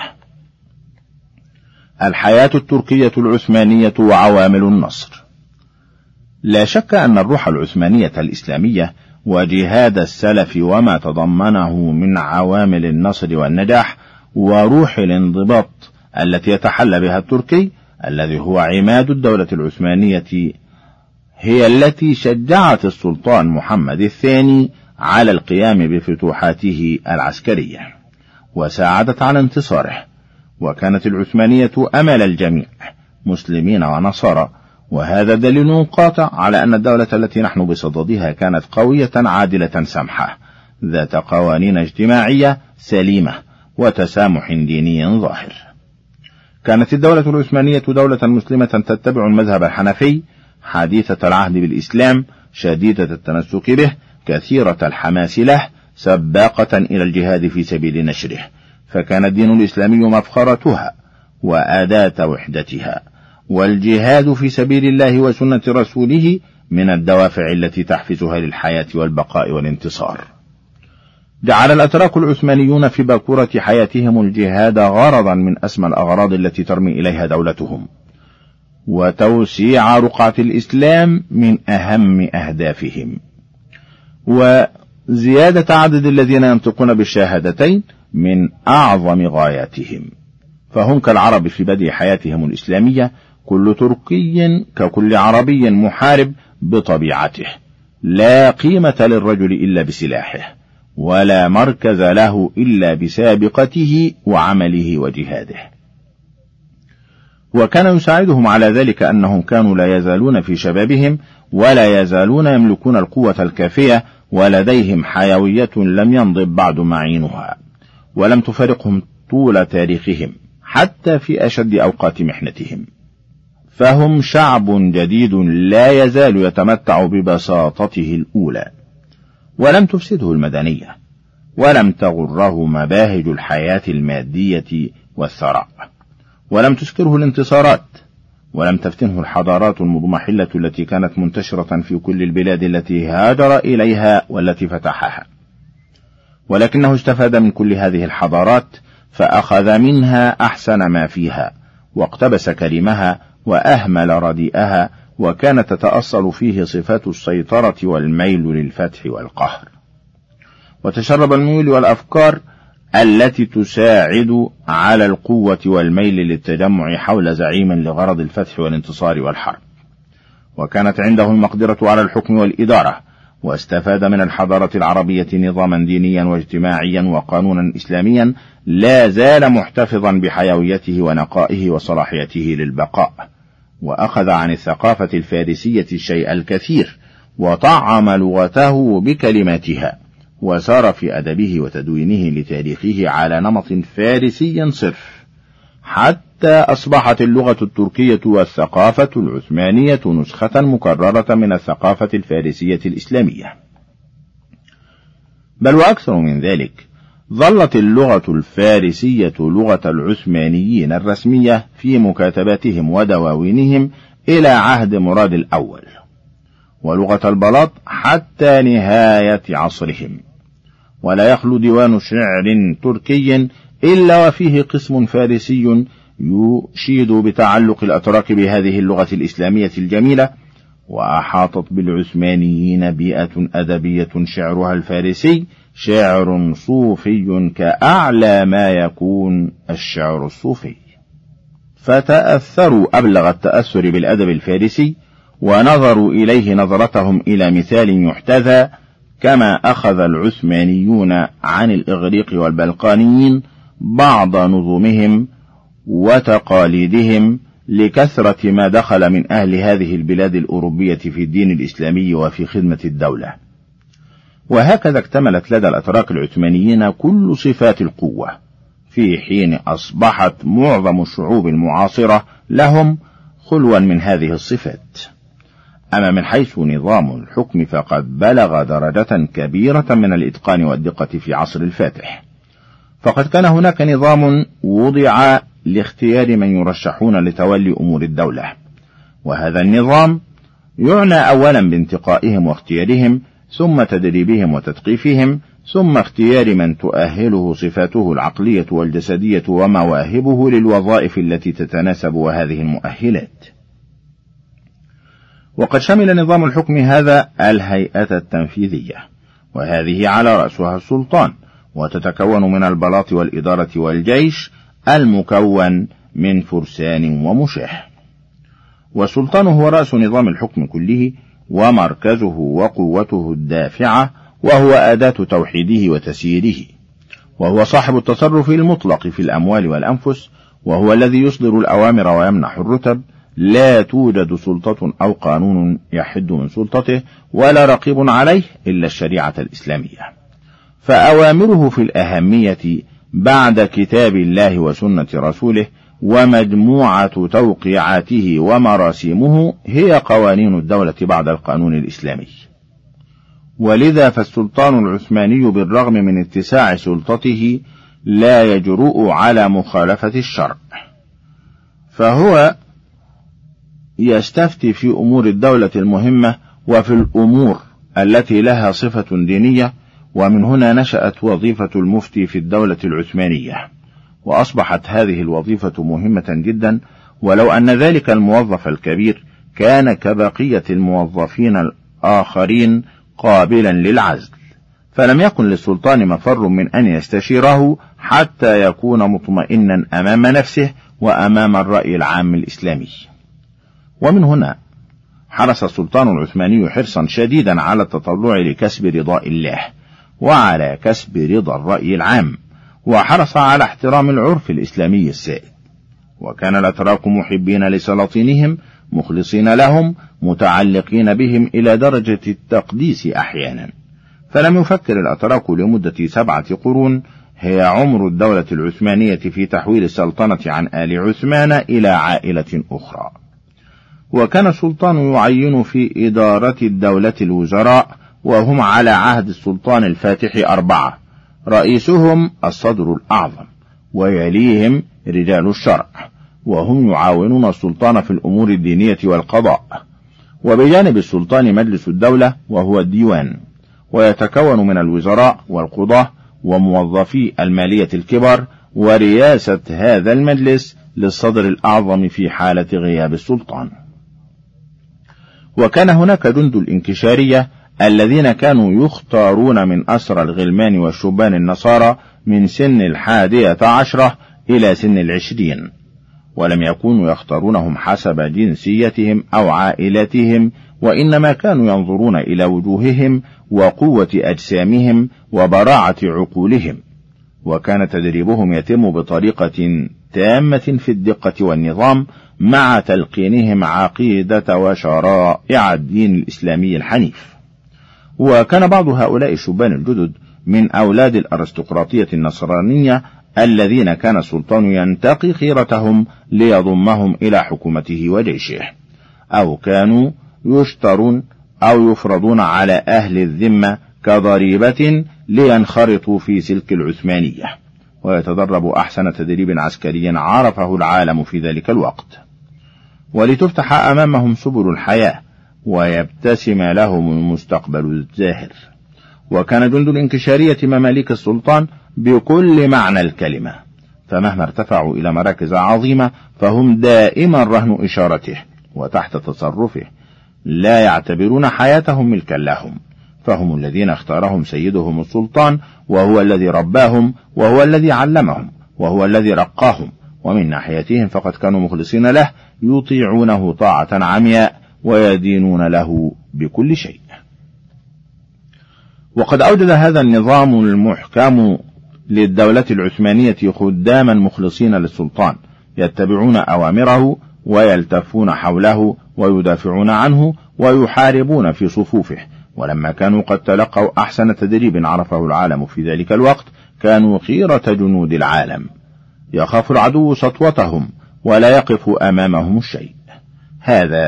الحياة التركية العثمانية وعوامل النصر. لا شك أن الروح العثمانية الإسلامية وجهاد السلف وما تضمنه من عوامل النصر والنجاح وروح الانضباط التي يتحلى بها التركي الذي هو عماد الدولة العثمانية هي التي شجعت السلطان محمد الثاني على القيام بفتوحاته العسكرية وساعدت على انتصاره. وكانت العثمانية أمل الجميع مسلمين ونصارى، وهذا دليل قاطع على أن الدولة التي نحن بصددها كانت قوية عادلة سمحة ذات قوانين اجتماعية سليمة وتسامح ديني ظاهر. كانت الدولة العثمانية دولة مسلمة تتبع المذهب الحنفي، حديثة العهد بالإسلام، شديدة التمسك به، كثيرة الحماس له، سباقة إلى الجهاد في سبيل نشره، فكان الدين الإسلامي مفخرتها وأداة وحدتها، والجهاد في سبيل الله وسنة رسوله من الدوافع التي تحفزها للحياة والبقاء والانتصار. جعل الأتراك العثمانيون في باكورة حياتهم الجهاد غرضا من أسمى الأغراض التي ترمي إليها دولتهم، وتوسيع رقعة الإسلام من أهم أهدافهم، وزيادة عدد الذين ينطقون بالشهادتين من أعظم غاياتهم. فهم كالعرب في بدء حياتهم الإسلامية، كل تركي ككل عربي محارب بطبيعته، لا قيمة للرجل إلا بسلاحه، ولا مركز له إلا بسابقته وعمله وجهاده. وكان يساعدهم على ذلك أنهم كانوا لا يزالون في شبابهم ولا يزالون يملكون القوة الكافية، ولديهم حيوية لم ينضب بعد معينها، ولم تفارقهم طول تاريخهم حتى في أشد أوقات محنتهم. فهم شعب جديد لا يزال يتمتع ببساطته الأولى، ولم تفسده المدنية، ولم تغره مباهج الحياة المادية والثراء، ولم تسكره الانتصارات، ولم تفتنه الحضارات المضمحلة التي كانت منتشرة في كل البلاد التي هاجر إليها والتي فتحها، ولكنه استفاد من كل هذه الحضارات فأخذ منها أحسن ما فيها، واقتبس كريمها وأهمل رديئها، وكانت تتأصل فيه صفات السيطرة والميل للفتح والقهر، وتشرب الميول والأفكار التي تساعد على القوة والميل للتجمع حول زعيم لغرض الفتح والانتصار والحرب. وكانت عنده المقدرة على الحكم والإدارة، واستفاد من الحضارة العربية نظاما دينيا واجتماعيا وقانونا إسلاميا لا زال محتفظا بحيويته ونقائه وصلاحيته للبقاء، وأخذ عن الثقافة الفارسية الشيء الكثير، وطعم لغته بكلماتها، وسار في أدبه وتدوينه لتاريخه على نمط فارسي صرف، حتى أصبحت اللغة التركية والثقافة العثمانية نسخة مكررة من الثقافة الفارسية الإسلامية. بل وأكثر من ذلك، ظلت اللغة الفارسية لغة العثمانيين الرسمية في مكاتباتهم ودواوينهم إلى عهد مراد الأول، ولغة البلاط حتى نهاية عصرهم. ولا يخلو ديوان شعر تركي إلا وفيه قسم فارسي يشيد بتعلق الأتراك بهذه اللغة الإسلامية الجميلة. وأحاطت بالعثمانيين بيئة أدبية شعرها الفارسي شعر صوفي كأعلى ما يكون الشعر الصوفي، فتأثروا أبلغ التأثر بالأدب الفارسي، ونظروا إليه نظرتهم إلى مثال يحتذى، كما أخذ العثمانيون عن الإغريق والبلقانيين بعض نظمهم وتقاليدهم لكثرة ما دخل من أهل هذه البلاد الأوروبية في الدين الإسلامي وفي خدمة الدولة. وهكذا اكتملت لدى الأتراك العثمانيين كل صفات القوة، في حين أصبحت معظم الشعوب المعاصرة لهم خلوا من هذه الصفات. أما من حيث نظام الحكم فقد بلغ درجة كبيرة من الإتقان والدقة في عصر الفاتح، فقد كان هناك نظام وضع لاختيار من يرشحون لتولي أمور الدولة، وهذا النظام يعنى أولا بانتقائهم واختيارهم، ثم تدريبهم وتثقيفهم، ثم اختيار من تؤهله صفاته العقلية والجسدية ومواهبه للوظائف التي تتناسب وهذه المؤهلات. وقد شمل نظام الحكم هذا الهيئة التنفيذية، وهذه على رأسها السلطان، وتتكون من البلاط والإدارة والجيش المكون من فرسان ومشاة. والسلطان هو رأس نظام الحكم كله ومركزه وقوته الدافعة، وهو أداة توحيده وتسييره، وهو صاحب التصرف المطلق في الأموال والأنفس، وهو الذي يصدر الأوامر ويمنح الرتب. لا توجد سلطة أو قانون يحد من سلطته ولا رقيب عليه إلا الشريعة الإسلامية، فأوامره في الأهمية بعد كتاب الله وسنة رسوله ومجموعة توقيعاته ومراسيمه هي قوانين الدولة بعد القانون الإسلامي. ولذا فالسلطان العثماني بالرغم من اتساع سلطته لا يجرؤ على مخالفة الشرع، فهو يستفتي في أمور الدولة المهمة وفي الأمور التي لها صفة دينية، ومن هنا نشأت وظيفة المفتي في الدولة العثمانية، وأصبحت هذه الوظيفة مهمة جدا، ولو أن ذلك الموظف الكبير كان كبقية الموظفين الآخرين قابلا للعزل، فلم يكن للسلطان مفر من أن يستشيره حتى يكون مطمئنا أمام نفسه وأمام الرأي العام الإسلامي. ومن هنا حرص السلطان العثماني حرصا شديدا على التطلع لكسب رضاء الله وعلى كسب رضا الرأي العام، وحرص على احترام العرف الإسلامي السائد، وكان الأتراك محبين لسلاطينهم مخلصين لهم متعلقين بهم إلى درجة التقديس أحيانا، فلم يفكر الأتراك لمدة 7 قرون هي عمر الدولة العثمانية في تحويل السلطنة عن آل عثمان إلى عائلة أخرى. وكان السلطان يعين في إدارة الدولة الوزراء، وهم على عهد السلطان الفاتح 4، رئيسهم الصدر الأعظم، ويليهم رجال الشرع، وهم يعاونون السلطان في الأمور الدينية والقضاء. وبجانب السلطان مجلس الدولة وهو الديوان، ويتكون من الوزراء والقضاة وموظفي المالية الكبار، ورئاسة هذا المجلس للصدر الأعظم في حالة غياب السلطان. وكان هناك جند الإنكشارية الذين كانوا يختارون من أسرى الغلمان والشبان النصارى من سن 11 إلى سن 20، ولم يكونوا يختارونهم حسب جنسيتهم أو عائلتهم، وإنما كانوا ينظرون إلى وجوههم وقوة أجسامهم وبراعة عقولهم، وكان تدريبهم يتم بطريقة تامة في الدقة والنظام، مع تلقينهم عقيدة وشرائع الدين الإسلامي الحنيف. وكان بعض هؤلاء الشبان الجدد من أولاد الأرستقراطية النصرانية الذين كان السلطان ينتقي خيرتهم ليضمهم إلى حكومته وجيشه، أو كانوا يشترون أو يفرضون على أهل الذمة كضريبة لينخرطوا في سلك العثمانية، ويتدربوا أحسن تدريب عسكري عرفه العالم في ذلك الوقت، ولتفتح أمامهم سبل الحياة ويبتسم لهم المستقبل الزاهر. وكان جند الإنكشارية مماليك السلطان بكل معنى الكلمة، فمهما ارتفعوا إلى مراكز عظيمة فهم دائما رهن إشارته وتحت تصرفه، لا يعتبرون حياتهم ملكا لهم، فهم الذين اختارهم سيدهم السلطان، وهو الذي رباهم، وهو الذي علمهم، وهو الذي رقاهم، ومن ناحيتهم فقد كانوا مخلصين له يطيعونه طاعة عمياء ويدينون له بكل شيء. وقد أوجد هذا النظام المحكم للدولة العثمانية خداما مخلصين للسلطان يتبعون أوامره ويلتفون حوله ويدافعون عنه ويحاربون في صفوفه. ولما كانوا قد تلقوا أحسن تدريب عرفه العالم في ذلك الوقت كانوا خيرة جنود العالم، يخاف العدو سطوتهم ولا يقف أمامهم الشيء. هذا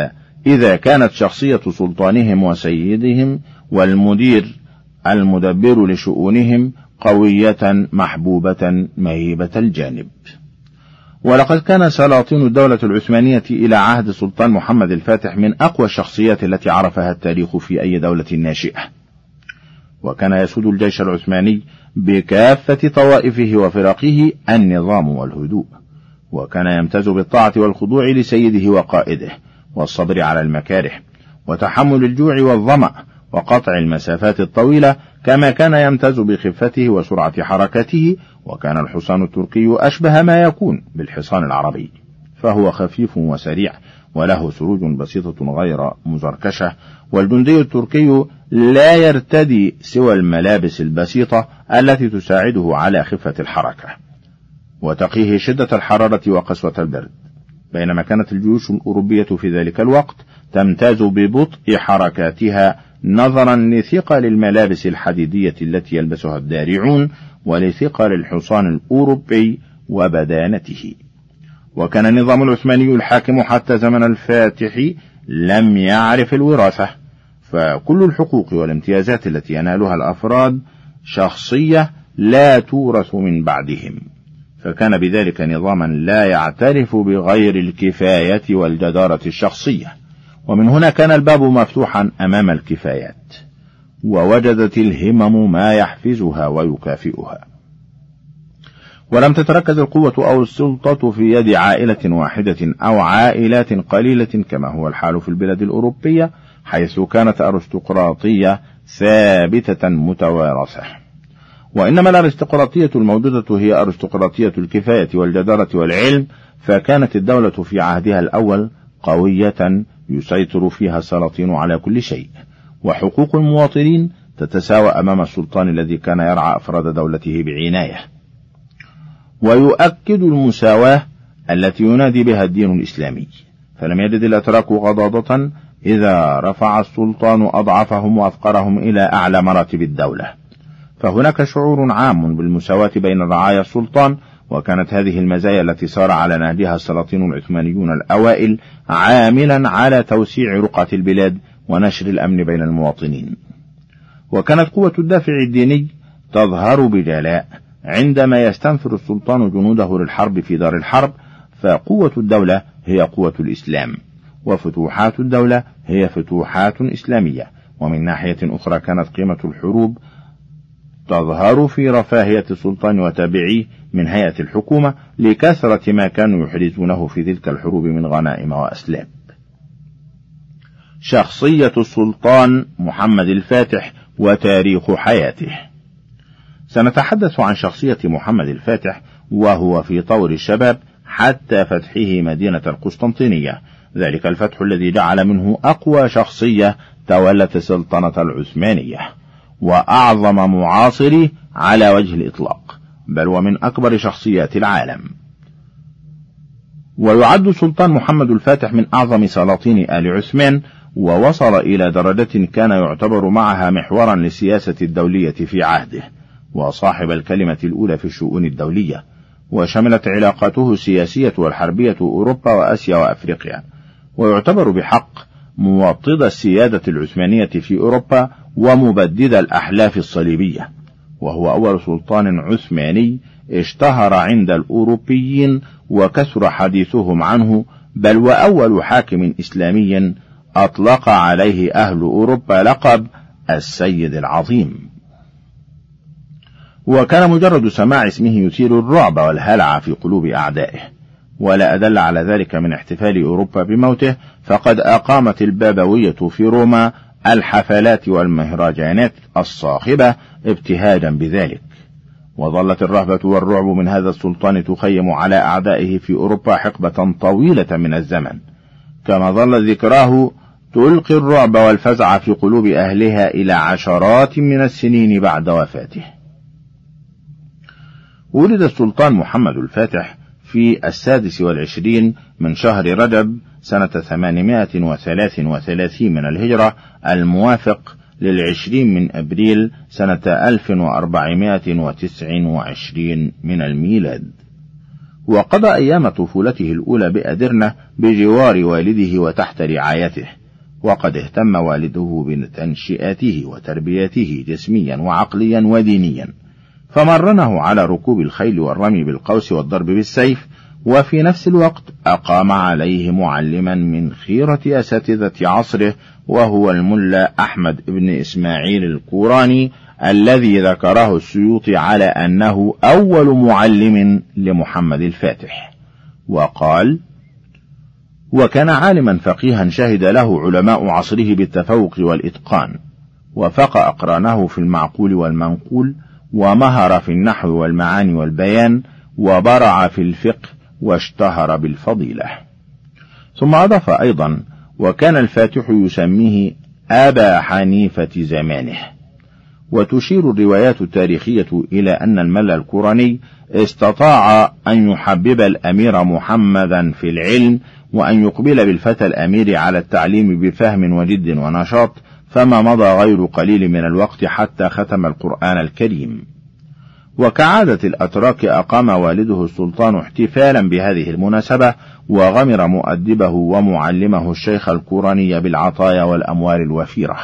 إذا كانت شخصية سلطانهم وسيدهم والمدير المدبر لشؤونهم قوية محبوبة مهيبة الجانب. ولقد كان سلاطين الدولة العثمانية إلى عهد السلطان محمد الفاتح من أقوى الشخصيات التي عرفها التاريخ في أي دولة ناشئة، وكان يسود الجيش العثماني بكافة طوائفه وفرقه النظام والهدوء، وكان يمتاز بالطاعة والخضوع لسيده وقائده، والصبر على المكاره، وتحمل الجوع والظمأ، وقطع المسافات الطويلة، كما كان يمتاز بخفته وسرعة حركته. وكان الحصان التركي أشبه ما يكون بالحصان العربي، فهو خفيف وسريع وله سروج بسيطة غير مزركشة، والجندي التركي لا يرتدي سوى الملابس البسيطة التي تساعده على خفة الحركة وتقيه شدة الحرارة وقسوة البرد، بينما كانت الجيوش الأوروبية في ذلك الوقت تمتاز ببطء حركاتها نظرا لثقل الملابس الحديدية التي يلبسها الدارعون ولثقل الحصان الأوروبي وبدانته. وكان النظام العثماني الحاكم حتى زمن الفاتح لم يعرف الوراثة، فكل الحقوق والامتيازات التي ينالها الأفراد شخصية لا تورث من بعدهم، فكان بذلك نظاما لا يعترف بغير الكفاية والجدارة الشخصية. ومن هنا كان الباب مفتوحا أمام الكفايات، ووجدت الهمم ما يحفزها ويكافئها. ولم تتركز القوة أو السلطة في يد عائلة واحدة أو عائلات قليلة كما هو الحال في البلاد الأوروبية، حيث كانت أرستقراطية ثابتة متوارثة، وإنما الأرستقراطية الموجودة هي أرستقراطية الكفاية والجدارة والعلم. فكانت الدولة في عهدها الأول قوية يسيطر فيها السلاطين على كل شيء، وحقوق المواطنين تتساوى أمام السلطان الذي كان يرعى أفراد دولته بعناية. ويؤكد المساواة التي ينادي بها الدين الإسلامي، فلم يجد الأتراك غضاضة إذا رفع السلطان أضعفهم وأفقرهم إلى أعلى مراتب الدولة، فهناك شعور عام بالمساواة بين رعايا السلطان. وكانت هذه المزايا التي سار على نهجها السلاطين العثمانيون الأوائل عاملا على توسيع رقعة البلاد ونشر الأمن بين المواطنين. وكانت قوة الدافع الديني تظهر بجلاء عندما يستنفر السلطان جنوده للحرب في دار الحرب، فقوة الدولة هي قوة الإسلام، وفتوحات الدولة هي فتوحات إسلامية. ومن ناحية أخرى كانت قيمة الحروب تظهر في رفاهية السلطان وتابعيه من هيئة الحكومة لكثرة ما كانوا يحرزونه في تلك الحروب من غنائم وأسلاب. شخصية السلطان محمد الفاتح وتاريخ حياته. سنتحدث عن شخصية محمد الفاتح وهو في طور الشباب حتى فتحه مدينة القسطنطينية، ذلك الفتح الذي جعل منه أقوى شخصية تولت السلطنة العثمانية وأعظم معاصره على وجه الإطلاق، بل ومن أكبر شخصيات العالم. ويعد السلطان محمد الفاتح من أعظم سلاطين آل عثمان، ووصل إلى درجة كان يعتبر معها محورا للسياسة الدولية في عهده، وصاحب الكلمة الأولى في الشؤون الدولية، وشملت علاقاته السياسية والحربية أوروبا وآسيا وأفريقيا، ويعتبر بحق موطد السيادة العثمانية في أوروبا ومبدد الأحلاف الصليبية، وهو أول سلطان عثماني اشتهر عند الأوروبيين وكثر حديثهم عنه، بل وأول حاكم إسلامي أطلق عليه أهل أوروبا لقب السيد العظيم. وكان مجرد سماع اسمه يثير الرعب والهلع في قلوب أعدائه، ولا أدل على ذلك من احتفال أوروبا بموته، فقد أقامت البابوية في روما الحفلات والمهرجانات الصاخبة ابتهاجا بذلك. وظلت الرهبة والرعب من هذا السلطان تخيم على أعدائه في أوروبا حقبة طويلة من الزمن، كما ظل ذكراه تلقي الرعب والفزع في قلوب أهلها إلى عشرات من السنين بعد وفاته. ولد السلطان محمد الفاتح في 26 من شهر رجب سنة 833 من الهجرة، الموافق 20 من أبريل سنة 1429 من الميلاد. وقضى أيام طفولته الأولى بأدرنة بجوار والده وتحت رعايته، وقد اهتم والده بتنشئته وتربيته جسميا وعقليا ودينيا، فمرنه على ركوب الخيل والرمي بالقوس والضرب بالسيف، وفي نفس الوقت أقام عليه معلما من خيرة أساتذة عصره، وهو الملا أحمد بن إسماعيل الكوراني، الذي ذكره السيوطي على أنه أول معلم لمحمد الفاتح. وقال: وكان عالما فقيها شهد له علماء عصره بالتفوق والإتقان، وفق أقرانه في المعقول والمنقول، ومهر في النحو والمعاني والبيان، وبرع في الفقه، واشتهر بالفضيلة. ثم أضاف أيضا: وكان الفاتح يسميه أبا حنيفة زمانه. وتشير الروايات التاريخية إلى أن الملا الكوراني استطاع أن يحبب الأمير محمدا في العلم، وأن يقبل بالفتى الأمير على التعليم بفهم وجد ونشاط، فما مضى غير قليل من الوقت حتى ختم القرآن الكريم. وكعادة الأتراك أقام والده السلطان احتفالا بهذه المناسبة، وغمر مؤدبه ومعلمه الشيخ الكوراني بالعطايا والأموال الوفيرة.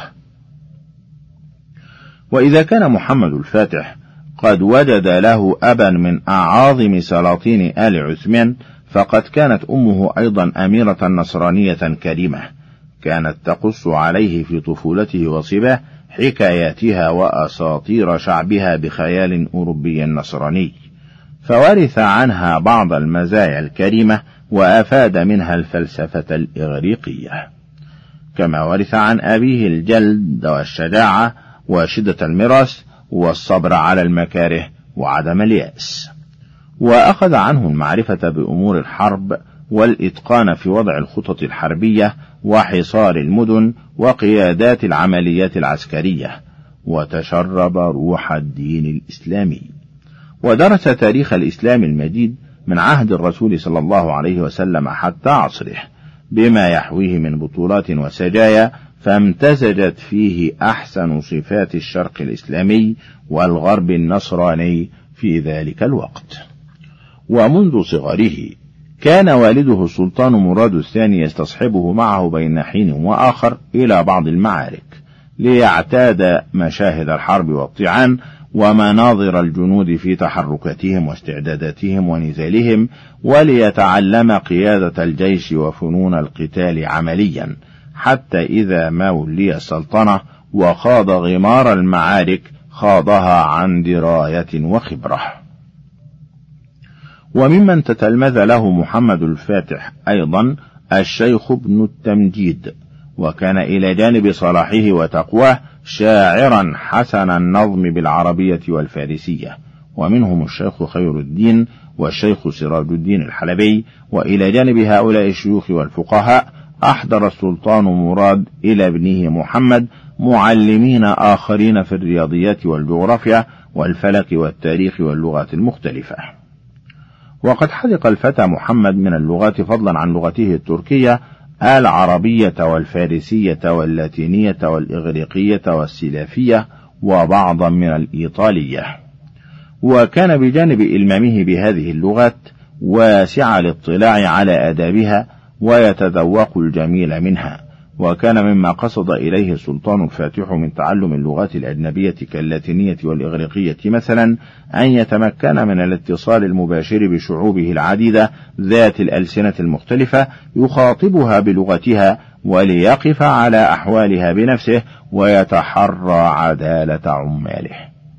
وإذا كان محمد الفاتح قد وجد له أبا من أعاظم سلاطين آل عثمان، فقد كانت أمه أيضا أميرة نصرانية كريمة، كانت تقص عليه في طفولته وصباه حكاياتها وأساطير شعبها بخيال أوروبي نصراني، فورث عنها بعض المزايا الكريمة، وأفاد منها الفلسفة الإغريقية، كما ورث عن أبيه الجلد والشجاعة وشدة المراس والصبر على المكاره وعدم اليأس. وأخذ عنه المعرفة بأمور الحرب والإتقان في وضع الخطط الحربية وحصار المدن وقيادات العمليات العسكرية، وتشرب روح الدين الإسلامي، ودرس تاريخ الإسلام المجيد من عهد الرسول صلى الله عليه وسلم حتى عصره، بما يحويه من بطولات وسجايا، فامتزجت فيه أحسن صفات الشرق الإسلامي والغرب النصراني في ذلك الوقت. ومنذ صغره كان والده السلطان مراد الثاني يستصحبه معه بين حين وآخر إلى بعض المعارك، ليعتاد مشاهد الحرب والطعان ومناظر الجنود في تحركاتهم واستعداداتهم ونزالهم، وليتعلم قيادة الجيش وفنون القتال عمليا، حتى إذا ما ولي السلطنة وخاض غمار المعارك خاضها عن دراية وخبرة. وممن تتلمذ له محمد الفاتح أيضا الشيخ ابن التمجيد، وكان إلى جانب صلاحه وتقواه شاعرا حسن النظم بالعربية والفارسية، ومنهم الشيخ خير الدين والشيخ سراج الدين الحلبي. وإلى جانب هؤلاء الشيوخ والفقهاء أحضر السلطان مراد إلى ابنه محمد معلمين آخرين في الرياضيات والجغرافيا والفلك والتاريخ واللغات المختلفة. وقد حذق الفتى محمد من اللغات فضلا عن لغته التركية العربية والفارسية واللاتينية والإغريقية والسلافية وبعضا من الإيطالية. وكان بجانب إلمامه بهذه اللغات واسع الاطلاع على آدابها ويتذوق الجميل منها، وكان مما قصد إليه السلطان الفاتح من تعلم اللغات الأجنبية كاللاتينية والإغريقية مثلا أن يتمكن من الاتصال المباشر بشعوبه العديدة ذات الألسنة المختلفة، يخاطبها بلغتها وليقف على أحوالها بنفسه ويتحرى عدالة عماله.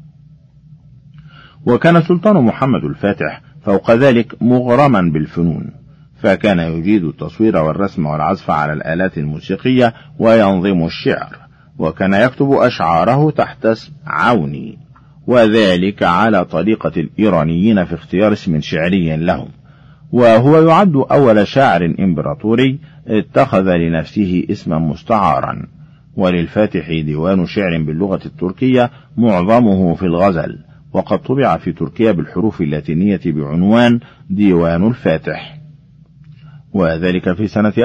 وكان السلطان محمد الفاتح فوق ذلك مغرما بالفنون، فكان يجيد التصوير والرسم والعزف على الآلات الموسيقية وينظم الشعر، وكان يكتب أشعاره تحت اسم عوني، وذلك على طريقة الإيرانيين في اختيار اسم شعري لهم. وهو يعد أول شاعر إمبراطوري اتخذ لنفسه اسما مستعارا. وللفاتح ديوان شعر باللغة التركية معظمه في الغزل، وقد طبع في تركيا بالحروف اللاتينية بعنوان ديوان الفاتح، وذلك في سنة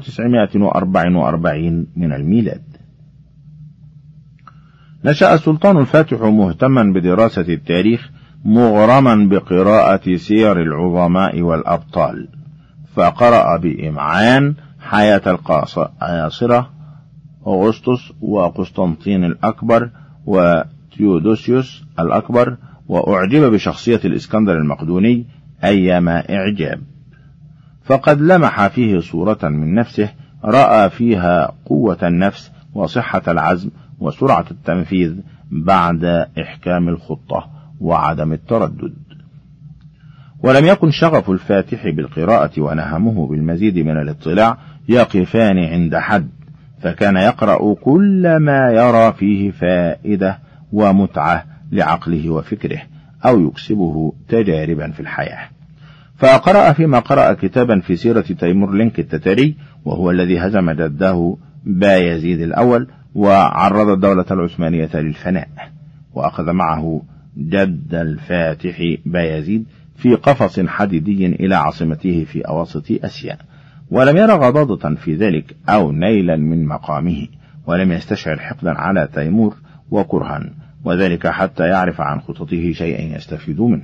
1944 من الميلاد. نشأ السلطان الفاتح مهتما بدراسة التاريخ، مغرما بقراءة سير العظماء والأبطال، فقرأ بإمعان حياة القياصرة أغسطس وقسطنطين الأكبر وتيودوسيوس الأكبر، وأعجب بشخصية الإسكندر المقدوني أيما إعجاب، فقد لمح فيه صورة من نفسه رأى فيها قوة النفس وصحة العزم وسرعة التنفيذ بعد إحكام الخطة وعدم التردد. ولم يكن شغف الفاتح بالقراءة ونهمه بالمزيد من الاطلاع يقفان عند حد، فكان يقرأ كل ما يرى فيه فائدة ومتعة لعقله وفكره أو يكسبه تجاربا في الحياة. فقرأ فيما قرأ كتابا في سيرة تيمور لينك التتاري، وهو الذي هزم جده بايزيد الأول وعرض الدولة العثمانية للفناء، وأخذ معه جد الفاتح بايزيد في قفص حديدي إلى عاصمته في أواسط أسيا، ولم ير غضاضة في ذلك أو نيلا من مقامه، ولم يستشعر حقدا على تيمور وكرها، وذلك حتى يعرف عن خططه شيئا يستفيد منه.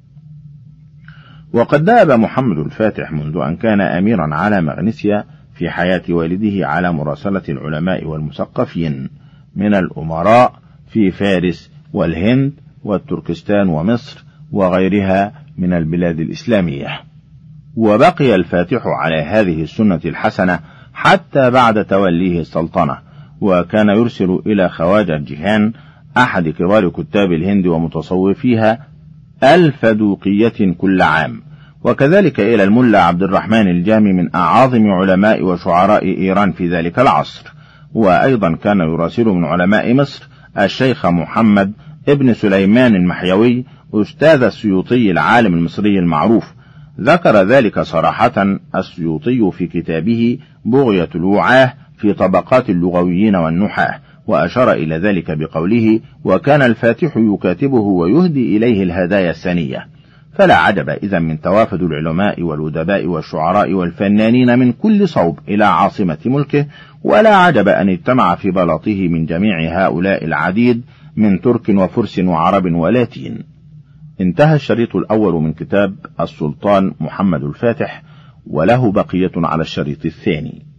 وقد دأب محمد الفاتح منذ أن كان أميرا على مغنيسيا في حياة والده على مراسلة العلماء والمثقفين من الأمراء في فارس والهند والتركستان ومصر وغيرها من البلاد الإسلامية، وبقي الفاتح على هذه السنة الحسنة حتى بعد توليه السلطنة، وكان يرسل إلى خواجة جيهان أحد كبار كتاب الهند ومتصوفيها 1000 دوقية كل عام، وكذلك إلى الملا عبد الرحمن الجامي من أعاظم علماء وشعراء إيران في ذلك العصر. وأيضا كان يراسل من علماء مصر الشيخ محمد ابن سليمان المحيوي أستاذ السيوطي العالم المصري المعروف. ذكر ذلك صراحة السيوطي في كتابه بغية الوعاه في طبقات اللغويين والنحاة، وأشار إلى ذلك بقوله: وكان الفاتح يكاتبه ويهدي إليه الهدايا السنية. فلا عجب إذا من توافد العلماء والأدباء والشعراء والفنانين من كل صوب إلى عاصمة ملكه، ولا عجب أن اجتمع في بلاطه من جميع هؤلاء العديد من ترك وفرس وعرب ولاتين. انتهى الشريط الأول من كتاب السلطان محمد الفاتح، وله بقية على الشريط الثاني.